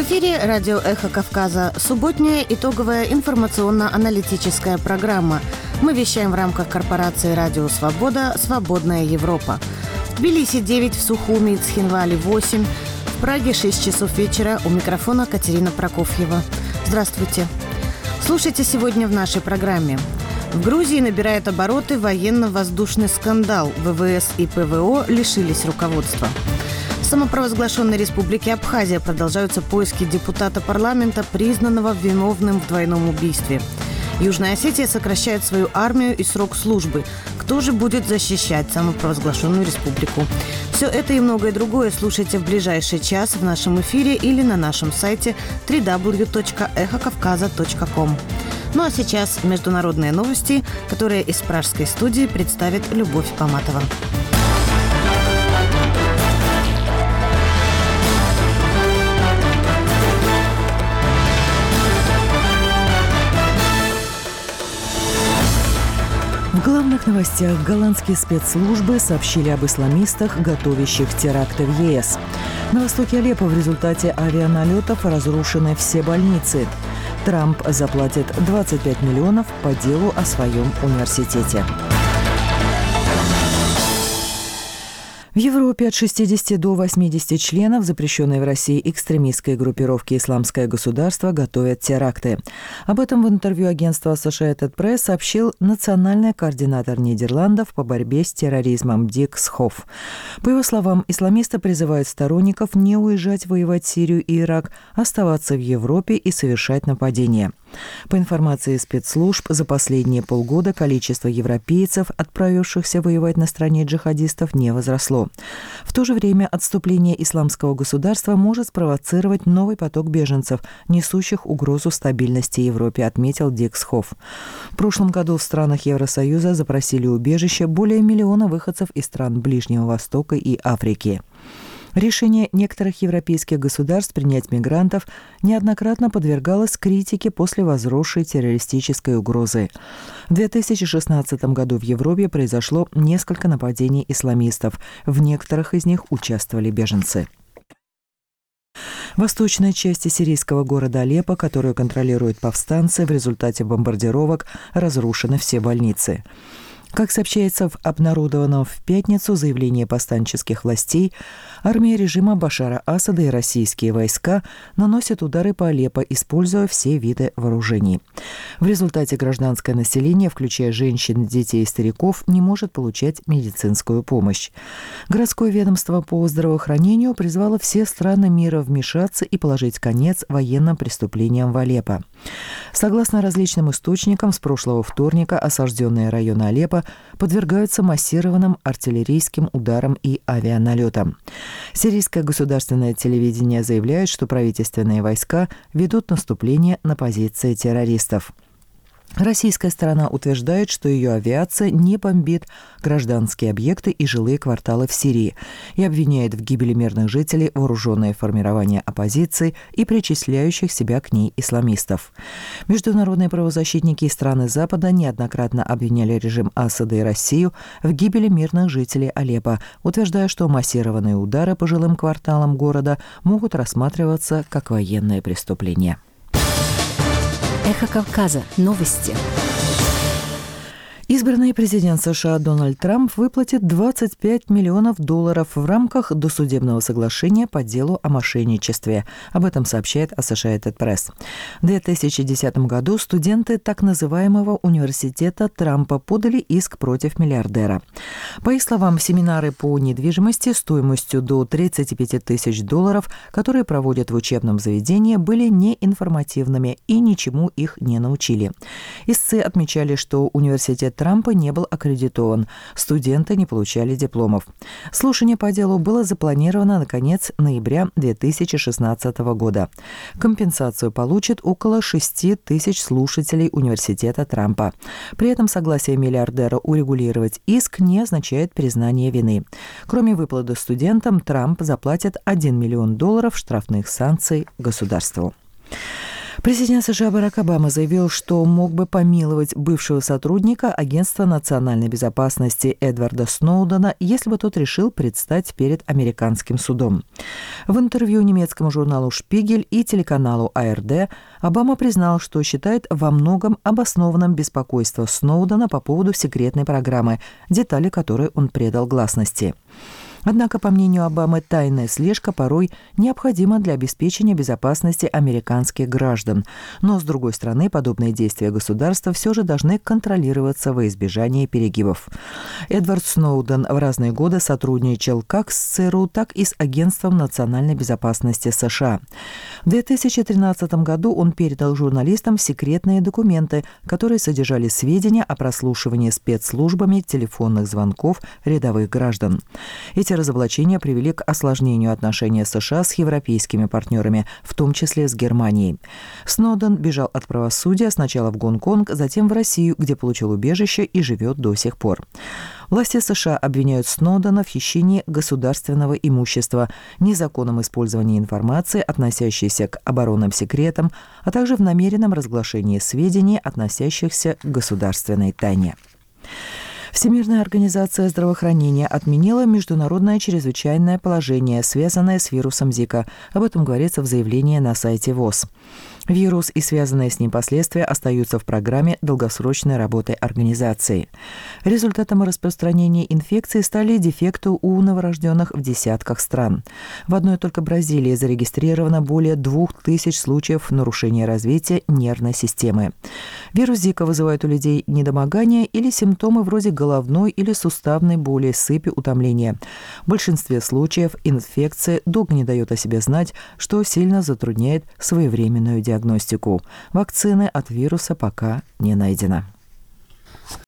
эфире радио «Эхо Кавказа». Субботняя итоговая информационно-аналитическая программа. Мы вещаем в рамках корпорации «Радио Свобода. Свободная Европа». В Тбилиси 9, в Сухуми и Цхинвале 8, в Праге 6 часов вечера. У микрофона Катерина Прокофьева. Здравствуйте. Слушайте сегодня в нашей программе. В Грузии набирает обороты военно-воздушный скандал. ВВС и ПВО лишились руководства. В самопровозглашенной республике Абхазия продолжаются поиски депутата парламента, признанного виновным в двойном убийстве. Южная Осетия сокращает свою армию и срок службы. Кто же будет защищать самопровозглашенную республику? Все это и многое другое слушайте в ближайший час в нашем эфире или на нашем сайте www.ekhokavkaza.com. Ну а сейчас международные новости, которые из пражской студии представит Любовь Поматова. В главных новостях голландские спецслужбы сообщили об исламистах, готовящих теракты в ЕС. На востоке Алеппо в результате авианалетов разрушены все больницы. Трамп заплатит 25 миллионов по делу о своем университете. В Европе от 60 до 80 членов запрещенной в России экстремистской группировки «Исламское государство» готовят теракты. Об этом в интервью агентства Associated Press сообщил национальный координатор Нидерландов по борьбе с терроризмом Дик Схоф. По его словам, исламисты призывают сторонников не уезжать воевать в Сирию и Ирак, оставаться в Европе и совершать нападения. По информации спецслужб, за последние полгода количество европейцев, отправившихся воевать на стороне джихадистов, не возросло. В то же время отступление исламского государства может спровоцировать новый поток беженцев, несущих угрозу стабильности Европе, отметил Дик Схоф. В прошлом году в странах Евросоюза запросили убежище более миллиона выходцев из стран Ближнего Востока и Африки. Решение некоторых европейских государств принять мигрантов неоднократно подвергалось критике после возросшей террористической угрозы. В 2016 году в Европе произошло несколько нападений исламистов. В некоторых из них участвовали беженцы. В восточной части сирийского города Алеппо, которую контролируют повстанцы, в результате бомбардировок разрушены все больницы. Как сообщается в обнародованном в пятницу заявлении повстанческих властей, армия режима Башара Асада и российские войска наносят удары по Алеппо, используя все виды вооружений. В результате гражданское население, включая женщин, детей и стариков, не может получать медицинскую помощь. Городское ведомство по здравоохранению призвало все страны мира вмешаться и положить конец военным преступлениям в Алеппо. Согласно различным источникам, с прошлого вторника осажденные районы Алеппо подвергаются массированным артиллерийским ударам и авианалетам. Сирийское государственное телевидение заявляет, что правительственные войска ведут наступление на позиции террористов. Российская сторона утверждает, что ее авиация не бомбит гражданские объекты и жилые кварталы в Сирии и обвиняет в гибели мирных жителей вооруженные формирования оппозиции и причисляющих себя к ней исламистов. Международные правозащитники и страны Запада неоднократно обвиняли режим Асада и Россию в гибели мирных жителей Алеппо, утверждая, что массированные удары по жилым кварталам города могут рассматриваться как военное преступление. Эхо Кавказа. Новости. Избранный президент США Дональд Трамп выплатит 25 миллионов долларов в рамках досудебного соглашения по делу о мошенничестве. Об этом сообщает Associated Press. В 2010 году студенты так называемого университета Трампа подали иск против миллиардера. По их словам, семинары по недвижимости стоимостью до 35 тысяч долларов, которые проводят в учебном заведении, были неинформативными и ничему их не научили. Истцы отмечали, что университет Трампа не был аккредитован. Студенты не получали дипломов. Слушание по делу было запланировано на конец ноября 2016 года. Компенсацию получат около 6 тысяч слушателей университета Трампа. При этом согласие миллиардера урегулировать иск не означает признание вины. Кроме выплаты студентам, Трамп заплатит $1 миллион штрафных санкций государству. Президент США Барак Обама заявил, что мог бы помиловать бывшего сотрудника Агентства национальной безопасности Эдварда Сноудена, если бы тот решил предстать перед американским судом. В интервью немецкому журналу «Шпигель» и телеканалу АРД Обама признал, что считает во многом обоснованным беспокойство Сноудена по поводу секретной программы, детали которой он предал гласности. Однако, по мнению Обамы, тайная слежка порой необходима для обеспечения безопасности американских граждан. Но, с другой стороны, подобные действия государства все же должны контролироваться во избежание перегибов. Эдвард Сноуден в разные годы сотрудничал как с ЦРУ, так и с Агентством национальной безопасности США. В 2013 году он передал журналистам секретные документы, которые содержали сведения о прослушивании спецслужбами телефонных звонков рядовых граждан. Эти разоблачения привели к осложнению отношений США с европейскими партнерами, в том числе с Германией. Сноуден бежал от правосудия сначала в Гонконг, затем в Россию, где получил убежище и живет до сих пор. Власти США обвиняют Сноудена в хищении государственного имущества, незаконном использовании информации, относящейся к оборонным секретам, а также в намеренном разглашении сведений, относящихся к государственной тайне. Всемирная организация здравоохранения отменила международное чрезвычайное положение, связанное с вирусом Зика. Об этом говорится в заявлении на сайте ВОЗ. Вирус и связанные с ним последствия остаются в программе долгосрочной работы организации. Результатом распространения инфекции стали дефекты у новорожденных в десятках стран. В одной только Бразилии зарегистрировано более 2000 случаев нарушения развития нервной системы. Вирус Зика вызывает у людей недомогание или симптомы вроде головной или суставной боли, сыпи, утомления. В большинстве случаев инфекция долго не дает о себе знать, что сильно затрудняет своевременную диагностику. Вакцины от вируса пока не найдено.